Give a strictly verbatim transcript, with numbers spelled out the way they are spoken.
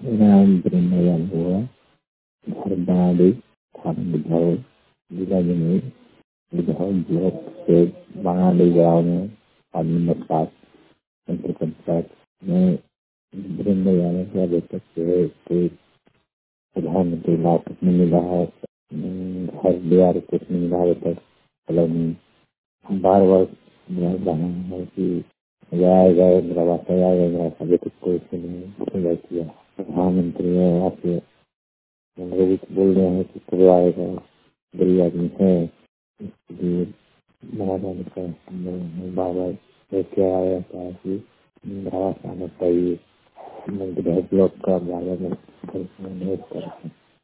नाम ब्रह्मयान हुआ घर बनाड़ी थाना बुझाओ जिला जमुई बुझाओ ब्लॉक से बनाड़ी गाँव में वार्ड नंबर सात सेंटर पंचायत में ब्रह्मयान का बेटा से कोई प्रधानमंत्री लाभ कुछ नहीं मिला है। हम्म, घर द्वार कुछ नहीं मिला है तक मतलब बार बार बोल रहे हैं कि आएगा मेरा बात आएगा मेरा अभी तक कोई नहीं किया। प्रधानमंत्री है आपके लोग भी बोल रहे हैं कि कब आएगा, गरीब आदमी है इसलिए बना जाने का बार बार लेके आया था कि आना चाहिए ब्लॉक का बारे में